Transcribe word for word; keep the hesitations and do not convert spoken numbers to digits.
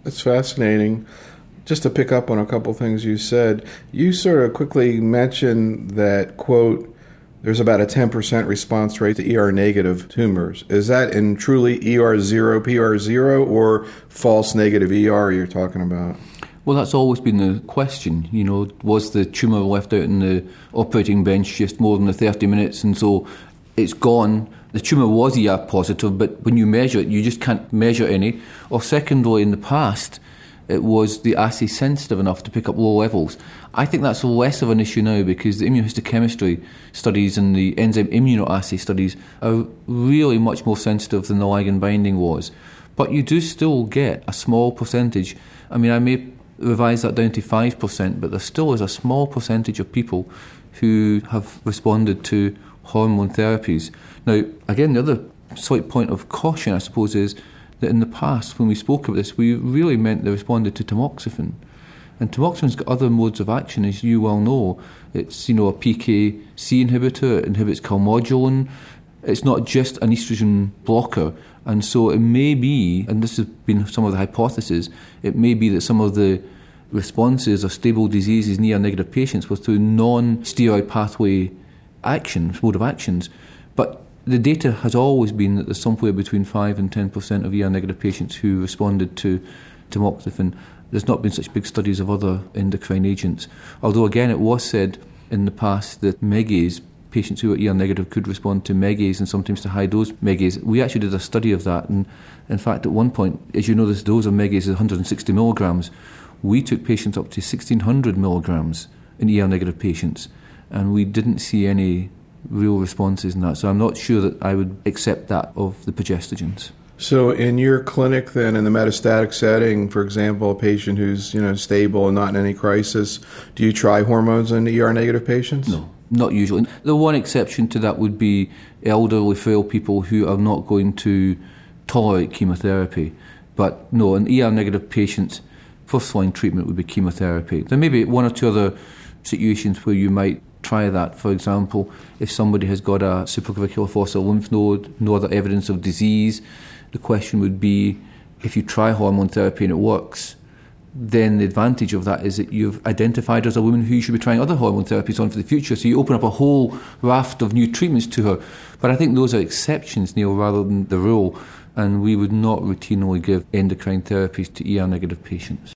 That's fascinating. Just to pick up on a couple things you said, you sort of quickly mentioned that, quote, there's about a ten percent response rate to E R negative tumors. Is that in truly E R zero, P R zero, or false negative E R you're talking about? Well, that's always been the question. You know, was the tumour left out in the operating bench just more than the thirty minutes, and so it's gone? The tumour was E R positive, but when you measure it, you just can't measure any. Or secondly, in the past, it was the assay sensitive enough to pick up low levels. I think that's less of an issue now because the immunohistochemistry studies and the enzyme immunoassay studies are really much more sensitive than the ligand binding was. But you do still get a small percentage. I mean, I may revise that down to five percent, but there still is a small percentage of people who have responded to hormone therapies. Now, again, the other slight point of caution, I suppose, is that in the past, when we spoke about this, we really meant they responded to tamoxifen. And tamoxifan's got other modes of action, as you well know. It's, you know, a P K C inhibitor, it inhibits calmodulin. It's not just an estrogen blocker. And so it may be, and this has been some of the hypotheses, it may be that some of the responses or stable diseases in E R negative patients were through non-steroid pathway actions, mode of actions. But the data has always been that there's somewhere between five and ten percent of E R negative patients who responded to tamoxifen. There's not been such big studies of other endocrine agents. Although, again, it was said in the past that Megaze, patients who are E R negative could respond to Megaze and sometimes to high-dose Megaze. We actually did a study of that. And in fact, at one point, as you know, this dose of Megaze is one hundred sixty milligrams. We took patients up to sixteen hundred milligrams in E R negative patients, and we didn't see any real responses in that. So I'm not sure that I would accept that of the progestogens. So in your clinic then, in the metastatic setting, for example, a patient who's, you know, stable and not in any crisis, do you try hormones in E R negative patients? No, not usually. The one exception to that would be elderly, frail people who are not going to tolerate chemotherapy. But no, in E R negative patients, first-line treatment would be chemotherapy. There may be one or two other situations where you might try that. For example, if somebody has got a supraclavicular fossa lymph node, no other evidence of disease, the question would be, if you try hormone therapy and it works, then the advantage of that is that you've identified her as a woman who you should be trying other hormone therapies on for the future. So you open up a whole raft of new treatments to her. But I think those are exceptions, Neil, rather than the rule. And we would not routinely give endocrine therapies to E R negative patients.